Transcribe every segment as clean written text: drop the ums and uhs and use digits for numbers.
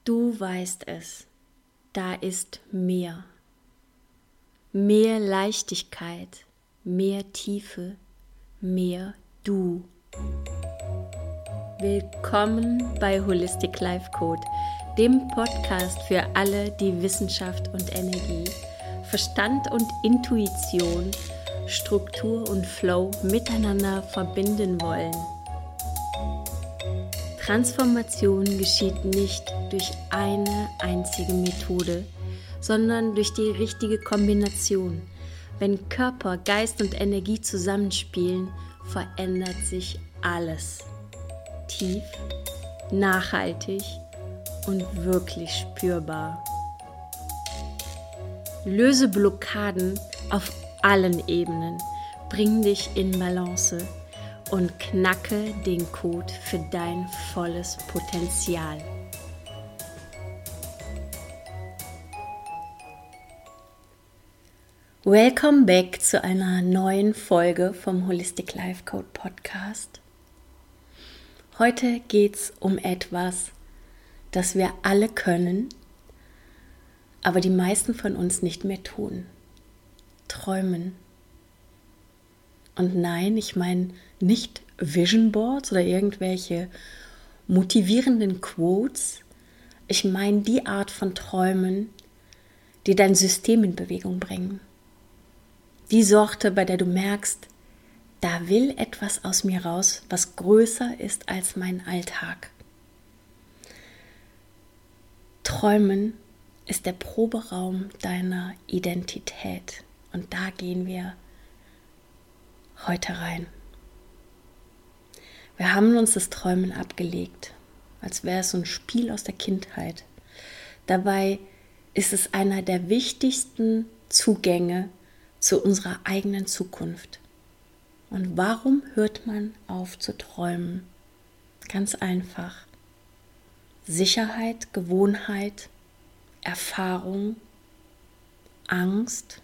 Du weißt es, da ist mehr. Mehr Leichtigkeit, mehr Tiefe, mehr du. Willkommen bei Holistic Life Code, dem Podcast für alle, die Wissenschaft und Energie, Verstand und Intuition, Struktur und Flow miteinander verbinden wollen. Transformation geschieht nicht durch eine einzige Methode, sondern durch die richtige Kombination. Wenn Körper, Geist und Energie zusammenspielen, verändert sich alles. Tief, nachhaltig und wirklich spürbar. Löse Blockaden auf allen Ebenen, bring dich in Balance und knacke den Code für dein volles Potenzial. Welcome back zu einer neuen Folge vom Holistic Life Code Podcast. Heute geht es um etwas, das wir alle können, aber die meisten von uns nicht mehr tun. Träumen. Und nein, ich meine nicht Vision Boards oder irgendwelche motivierenden Quotes. Ich meine die Art von Träumen, die dein System in Bewegung bringen. Die Sorte, bei der du merkst, da will etwas aus mir raus, was größer ist als mein Alltag. Träumen ist der Proberaum deiner Identität. Und da gehen wir heute rein. Wir haben uns das Träumen abgelegt, als wäre es so ein Spiel aus der Kindheit. Dabei ist es einer der wichtigsten Zugänge zu unserer eigenen Zukunft. Und warum hört man auf zu träumen? Ganz einfach. Sicherheit, Gewohnheit, Erfahrung, Angst.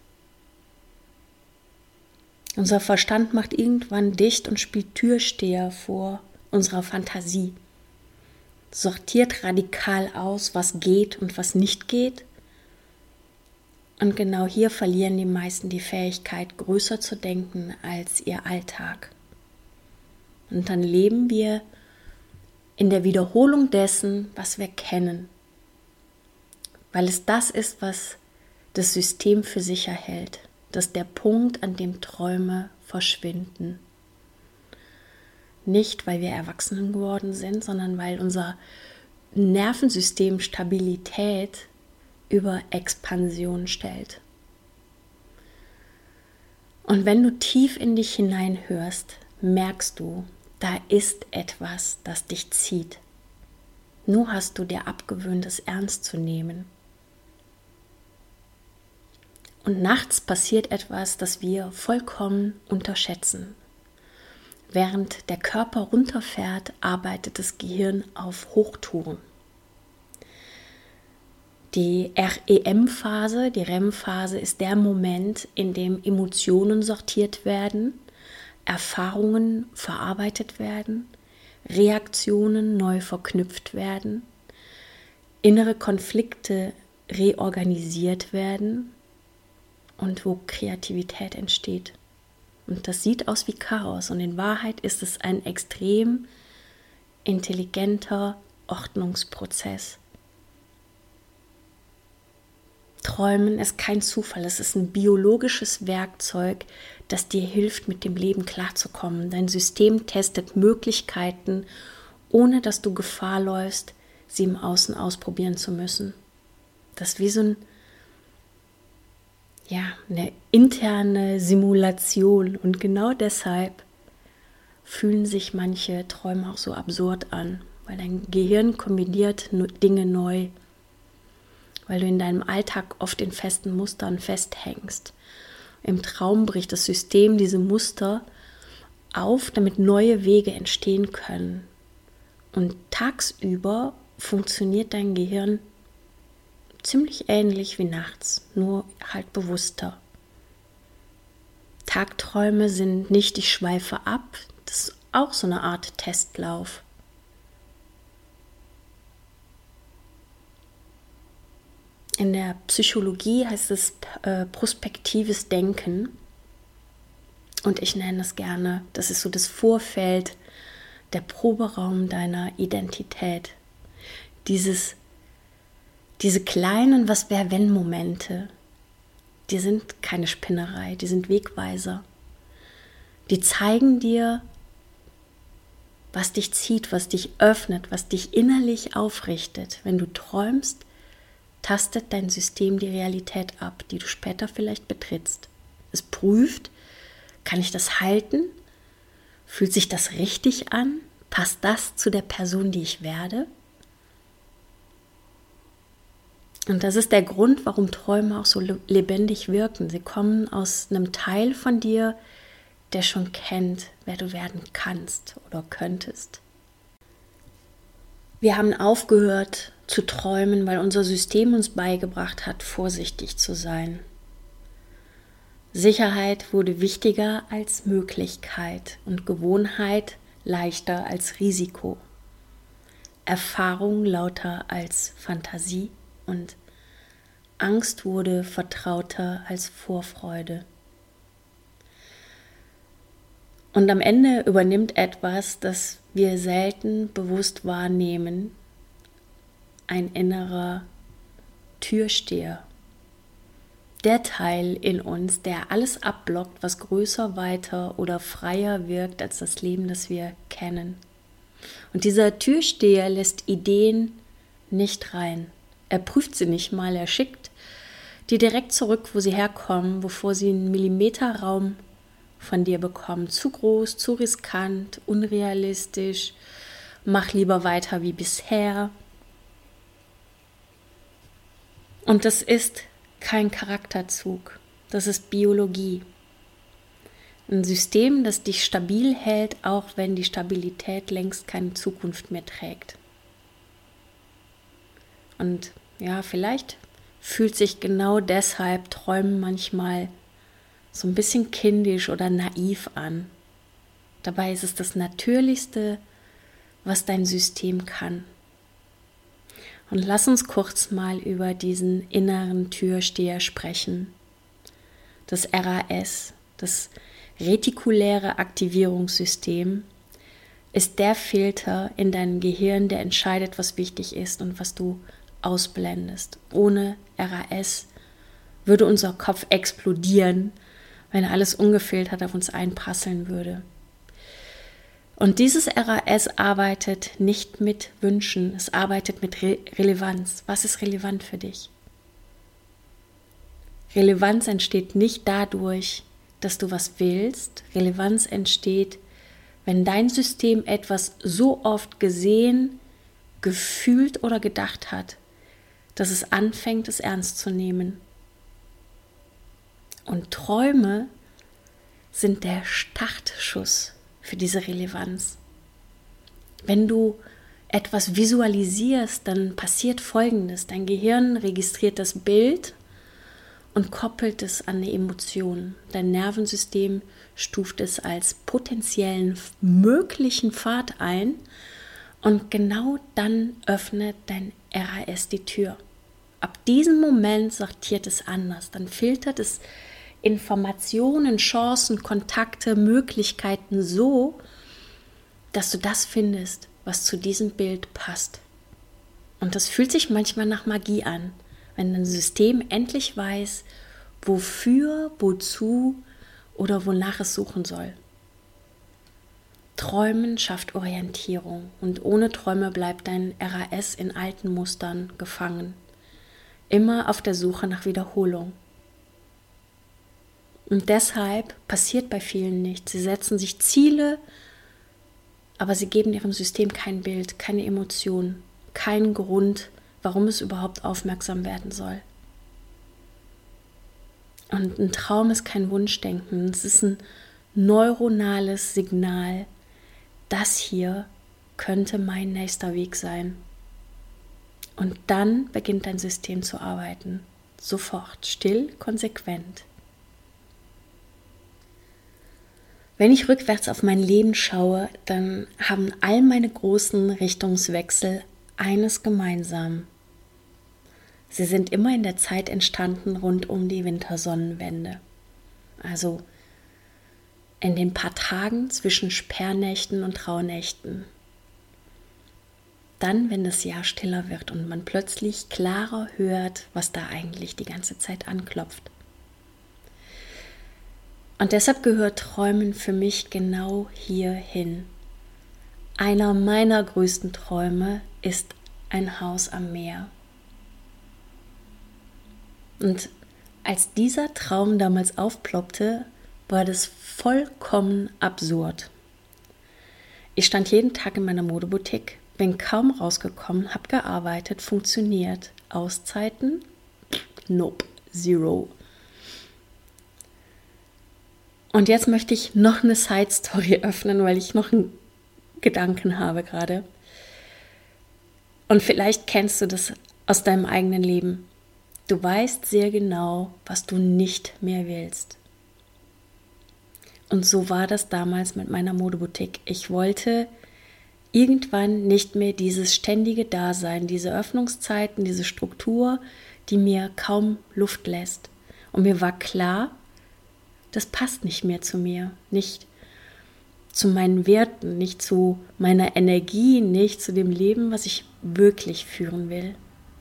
Unser Verstand macht irgendwann dicht und spielt Türsteher vor unserer Fantasie. Sortiert radikal aus, was geht und was nicht geht. Und genau hier verlieren die meisten die Fähigkeit, größer zu denken als ihr Alltag. Und dann leben wir in der Wiederholung dessen, was wir kennen. Weil es das ist, was das System für sicher hält. Das ist der Punkt, an dem Träume verschwinden. Nicht, weil wir Erwachsenen geworden sind, sondern weil unser Nervensystem Stabilität über Expansion stellt. Und wenn du tief in dich hineinhörst, merkst du, da ist etwas, das dich zieht. Nur hast du dir abgewöhnt, es ernst zu nehmen. Und nachts passiert etwas, das wir vollkommen unterschätzen. Während der Körper runterfährt, arbeitet das Gehirn auf Hochtouren. Die REM-Phase, die REM-Phase ist der Moment, in dem Emotionen sortiert werden, Erfahrungen verarbeitet werden, Reaktionen neu verknüpft werden, innere Konflikte reorganisiert werden und wo Kreativität entsteht. Und das sieht aus wie Chaos und in Wahrheit ist es ein extrem intelligenter Ordnungsprozess. Träumen ist kein Zufall, es ist ein biologisches Werkzeug, das dir hilft, mit dem Leben klarzukommen. Dein System testet Möglichkeiten, ohne dass du Gefahr läufst, sie im Außen ausprobieren zu müssen. Das ist wie so eine interne Simulation und genau deshalb fühlen sich manche Träume auch so absurd an, weil dein Gehirn kombiniert Dinge neu, weil du in deinem Alltag oft in festen Mustern festhängst. Im Traum bricht das System diese Muster auf, damit neue Wege entstehen können. Und tagsüber funktioniert dein Gehirn ziemlich ähnlich wie nachts, nur halt bewusster. Tagträume sind nicht ich schweife ab, das ist auch so eine Art Testlauf. In der Psychologie heißt es prospektives Denken. Und ich nenne es gerne, das ist so das Vorfeld, der Proberaum deiner Identität. Diese kleinen Was-wär-wenn-Momente, die sind keine Spinnerei, die sind Wegweiser. Die zeigen dir, was dich zieht, was dich öffnet, was dich innerlich aufrichtet. Wenn du träumst, tastet dein System die Realität ab, die du später vielleicht betrittst. Es prüft, kann ich das halten? Fühlt sich das richtig an? Passt das zu der Person, die ich werde? Und das ist der Grund, warum Träume auch so lebendig wirken. Sie kommen aus einem Teil von dir, der schon kennt, wer du werden kannst oder könntest. Wir haben aufgehört zu träumen, weil unser System uns beigebracht hat, vorsichtig zu sein. Sicherheit wurde wichtiger als Möglichkeit und Gewohnheit leichter als Risiko. Erfahrung lauter als Fantasie und Angst wurde vertrauter als Vorfreude. Und am Ende übernimmt etwas, das wir selten bewusst wahrnehmen, ein innerer Türsteher. Der Teil in uns, der alles abblockt, was größer, weiter oder freier wirkt als das Leben, das wir kennen. Und dieser Türsteher lässt Ideen nicht rein. Er prüft sie nicht mal, er schickt die direkt zurück, wo sie herkommen, bevor sie einen Millimeterraum von dir bekommen. Zu groß, zu riskant, unrealistisch, mach lieber weiter wie bisher. Und das ist kein Charakterzug, das ist Biologie. Ein System, das dich stabil hält, auch wenn die Stabilität längst keine Zukunft mehr trägt. Und ja, vielleicht fühlt sich genau deshalb Träumen manchmal so ein bisschen kindisch oder naiv an. Dabei ist es das Natürlichste, was dein System kann. Und lass uns kurz mal über diesen inneren Türsteher sprechen. Das RAS, das retikuläre Aktivierungssystem, ist der Filter in deinem Gehirn, der entscheidet, was wichtig ist und was du ausblendest. Ohne RAS würde unser Kopf explodieren, wenn alles ungefiltert auf uns einprasseln würde. Und dieses RAS arbeitet nicht mit Wünschen, es arbeitet mit Relevanz. Was ist relevant für dich? Relevanz entsteht nicht dadurch, dass du was willst. Relevanz entsteht, wenn dein System etwas so oft gesehen, gefühlt oder gedacht hat, dass es anfängt, es ernst zu nehmen. Und Träume sind der Startschuss für diese Relevanz. Wenn du etwas visualisierst, dann passiert Folgendes. Dein Gehirn registriert das Bild und koppelt es an eine Emotion. Dein Nervensystem stuft es als potenziellen möglichen Pfad ein und genau dann öffnet dein RAS die Tür. Ab diesem Moment sortiert es anders. Dann filtert es Informationen, Chancen, Kontakte, Möglichkeiten so, dass du das findest, was zu diesem Bild passt. Und das fühlt sich manchmal nach Magie an, wenn ein System endlich weiß, wofür, wozu oder wonach es suchen soll. Träumen schafft Orientierung und ohne Träume bleibt dein RAS in alten Mustern gefangen, immer auf der Suche nach Wiederholung. Und deshalb passiert bei vielen nichts. Sie setzen sich Ziele, aber sie geben ihrem System kein Bild, keine Emotion, keinen Grund, warum es überhaupt aufmerksam werden soll. Und ein Traum ist kein Wunschdenken, es ist ein neuronales Signal, das hier könnte mein nächster Weg sein. Und dann beginnt dein System zu arbeiten. Sofort, still, konsequent. Wenn ich rückwärts auf mein Leben schaue, dann haben all meine großen Richtungswechsel eines gemeinsam. Sie sind immer in der Zeit entstanden rund um die Wintersonnenwende. Also in den paar Tagen zwischen Sperrnächten und Rauhnächten. Dann, wenn das Jahr stiller wird und man plötzlich klarer hört, was da eigentlich die ganze Zeit anklopft. Und deshalb gehört Träumen für mich genau hierhin. Einer meiner größten Träume ist ein Haus am Meer. Und als dieser Traum damals aufploppte, war das vollkommen absurd. Ich stand jeden Tag in meiner Modeboutique, bin kaum rausgekommen, habe gearbeitet, funktioniert. Auszeiten? Nope, zero. Und jetzt möchte ich noch eine Side-Story öffnen, weil ich noch einen Gedanken habe gerade. Und vielleicht kennst du das aus deinem eigenen Leben. Du weißt sehr genau, was du nicht mehr willst. Und so war das damals mit meiner Modeboutique. Ich wollte irgendwann nicht mehr dieses ständige Dasein, diese Öffnungszeiten, diese Struktur, die mir kaum Luft lässt. Und mir war klar, das passt nicht mehr zu mir, nicht zu meinen Werten, nicht zu meiner Energie, nicht zu dem Leben, was ich wirklich führen will.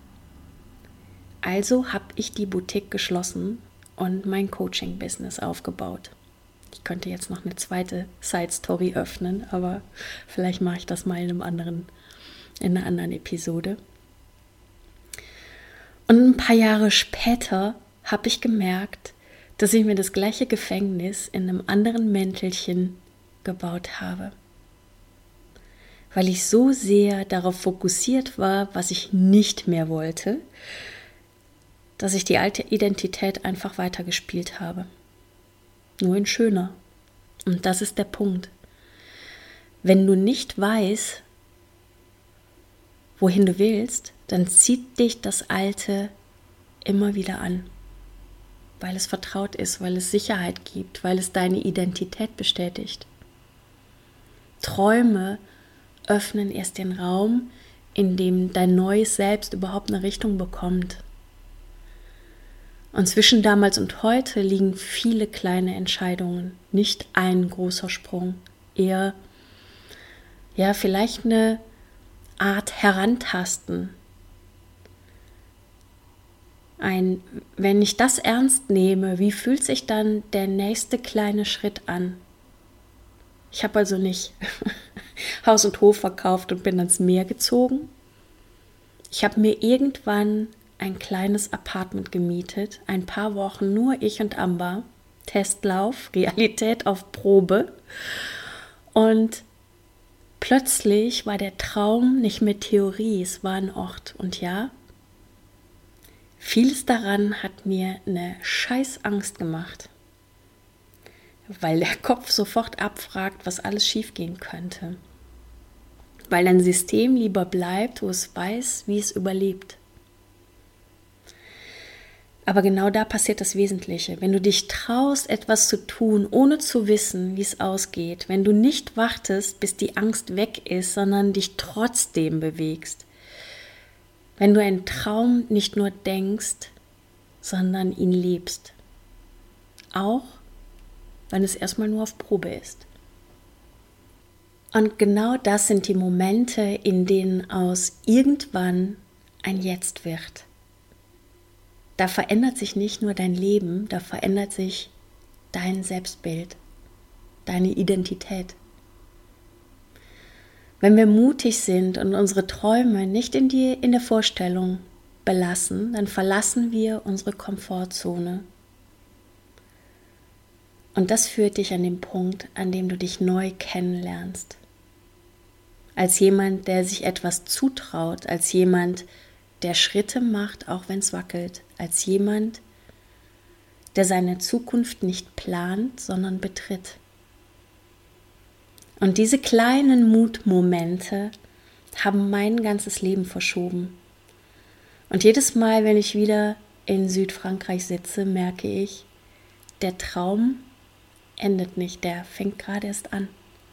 Also habe ich die Boutique geschlossen und mein Coaching-Business aufgebaut. Ich könnte jetzt noch eine zweite Side-Story öffnen, aber vielleicht mache ich das mal in einer anderen Episode. Und ein paar Jahre später habe ich gemerkt, dass ich mir das gleiche Gefängnis in einem anderen Mäntelchen gebaut habe. Weil ich so sehr darauf fokussiert war, was ich nicht mehr wollte, dass ich die alte Identität einfach weitergespielt habe. Nur in schöner. Und das ist der Punkt. Wenn du nicht weißt, wohin du willst, dann zieht dich das Alte immer wieder an. Weil es vertraut ist, weil es Sicherheit gibt, weil es deine Identität bestätigt. Träume öffnen erst den Raum, in dem dein neues Selbst überhaupt eine Richtung bekommt. Und zwischen damals und heute liegen viele kleine Entscheidungen, nicht ein großer Sprung, eher vielleicht eine Art Herantasten. Wenn ich das ernst nehme, wie fühlt sich dann der nächste kleine Schritt an? Ich habe also nicht Haus und Hof verkauft und bin ans Meer gezogen. Ich habe mir irgendwann ein kleines Apartment gemietet, ein paar Wochen nur ich und Amber, Testlauf, Realität auf Probe. Und plötzlich war der Traum nicht mehr Theorie, es war ein Ort. Und ja, vieles daran hat mir eine Scheißangst gemacht, weil der Kopf sofort abfragt, was alles schiefgehen könnte. Weil dein System lieber bleibt, wo es weiß, wie es überlebt. Aber genau da passiert das Wesentliche. Wenn du dich traust, etwas zu tun, ohne zu wissen, wie es ausgeht, wenn du nicht wartest, bis die Angst weg ist, sondern dich trotzdem bewegst, wenn du einen Traum nicht nur denkst, sondern ihn lebst, auch wenn es erstmal nur auf Probe ist. Und genau das sind die Momente, in denen aus irgendwann ein Jetzt wird. Da verändert sich nicht nur dein Leben, da verändert sich dein Selbstbild, deine Identität. Wenn wir mutig sind und unsere Träume nicht in der Vorstellung belassen, dann verlassen wir unsere Komfortzone. Und das führt dich an den Punkt, an dem du dich neu kennenlernst. Als jemand, der sich etwas zutraut, als jemand, der Schritte macht, auch wenn es wackelt, als jemand, der seine Zukunft nicht plant, sondern betritt. Und diese kleinen Mutmomente haben mein ganzes Leben verschoben. Und jedes Mal, wenn ich wieder in Südfrankreich sitze, merke ich, der Traum endet nicht, der fängt gerade erst an.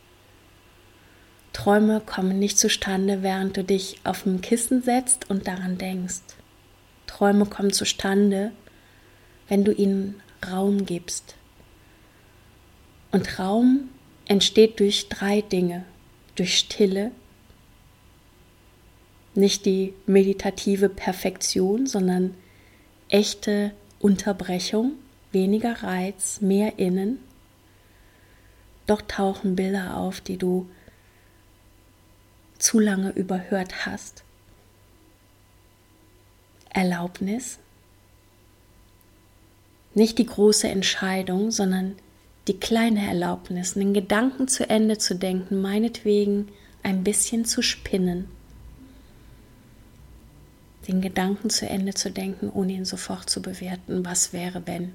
Träume kommen nicht zustande, während du dich auf ein Kissen setzt und daran denkst. Träume kommen zustande, wenn du ihnen Raum gibst. Und Raum entsteht durch 3 Dinge. Durch Stille, nicht die meditative Perfektion, sondern echte Unterbrechung, weniger Reiz, mehr Innen. Doch tauchen Bilder auf, die du zu lange überhört hast. Erlaubnis, nicht die große Entscheidung, sondern die kleine Erlaubnis, einen Gedanken zu Ende zu denken, meinetwegen ein bisschen zu spinnen. Den Gedanken zu Ende zu denken, ohne ihn sofort zu bewerten, was wäre, wenn.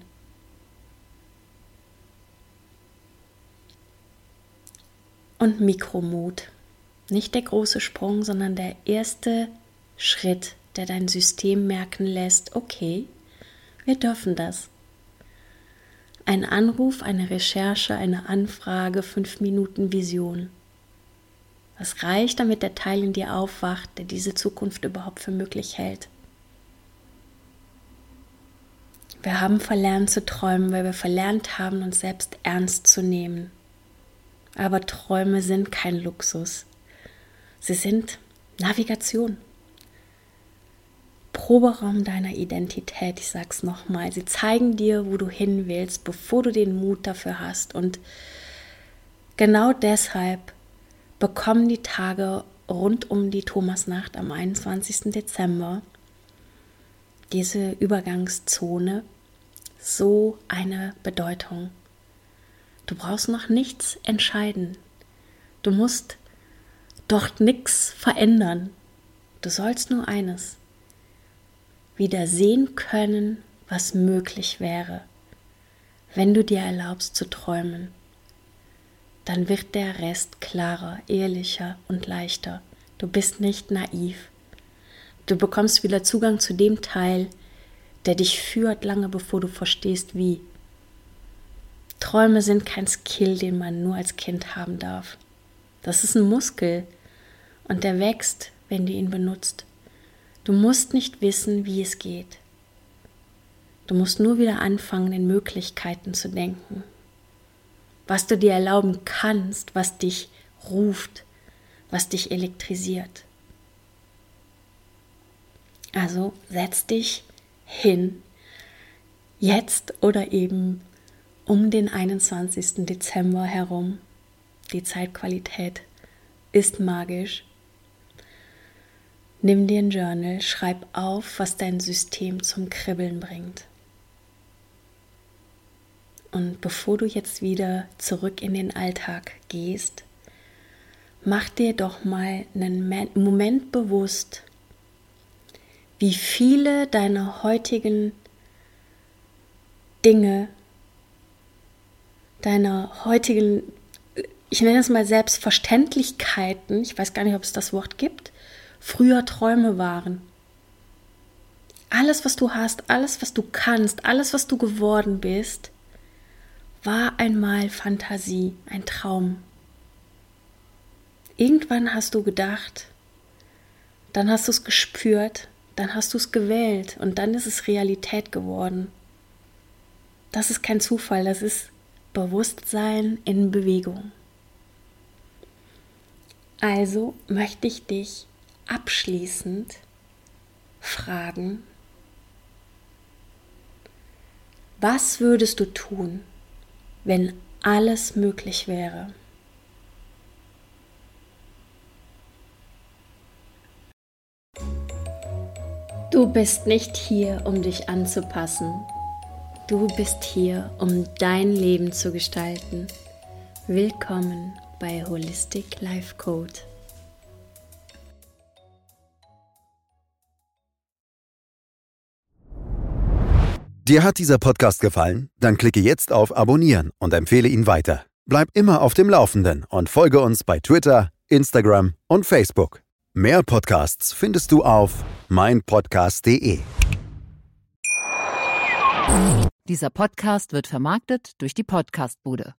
Und Mikromut, nicht der große Sprung, sondern der erste Schritt, der dein System merken lässt, okay, wir dürfen das. Ein Anruf, eine Recherche, eine Anfrage, 5 Minuten Vision. Das reicht, damit der Teil in dir aufwacht, der diese Zukunft überhaupt für möglich hält. Wir haben verlernt zu träumen, weil wir verlernt haben, uns selbst ernst zu nehmen. Aber Träume sind kein Luxus. Sie sind Navigation. Proberaum deiner Identität, ich sag's nochmal. Sie zeigen dir, wo du hin willst, bevor du den Mut dafür hast. Und genau deshalb bekommen die Tage rund um die Thomasnacht am 21. Dezember, diese Übergangszone, so eine Bedeutung. Du brauchst noch nichts entscheiden. Du musst dort nichts verändern. Du sollst nur eines: wieder sehen können, was möglich wäre, wenn du dir erlaubst zu träumen. Dann wird der Rest klarer, ehrlicher und leichter. Du bist nicht naiv. Du bekommst wieder Zugang zu dem Teil, der dich führt, lange bevor du verstehst, wie. Träume sind kein Skill, den man nur als Kind haben darf. Das ist ein Muskel und der wächst, wenn du ihn benutzt. Du musst nicht wissen, wie es geht. Du musst nur wieder anfangen, in Möglichkeiten zu denken. Was du dir erlauben kannst, was dich ruft, was dich elektrisiert. Also setz dich hin, jetzt oder eben um den 21. Dezember herum. Die Zeitqualität ist magisch. Nimm dir ein Journal, schreib auf, was dein System zum Kribbeln bringt. Und bevor du jetzt wieder zurück in den Alltag gehst, mach dir doch mal einen Moment bewusst, wie viele deiner heutigen Dinge, deiner heutigen, ich nenne es mal Selbstverständlichkeiten, ich weiß gar nicht, ob es das Wort gibt, früher Träume waren. Alles, was du hast, alles, was du kannst, alles, was du geworden bist, war einmal Fantasie, ein Traum. Irgendwann hast du gedacht, dann hast du es gespürt, dann hast du es gewählt und dann ist es Realität geworden. Das ist kein Zufall, das ist Bewusstsein in Bewegung. Also möchte ich dich abschließend fragen, was würdest du tun, wenn alles möglich wäre? Du bist nicht hier, um dich anzupassen. Du bist hier, um dein Leben zu gestalten. Willkommen bei Holistic Life Code. Dir hat dieser Podcast gefallen? Dann klicke jetzt auf Abonnieren und empfehle ihn weiter. Bleib immer auf dem Laufenden und folge uns bei Twitter, Instagram und Facebook. Mehr Podcasts findest du auf meinpodcast.de. Dieser Podcast wird vermarktet durch die Podcast-Bude.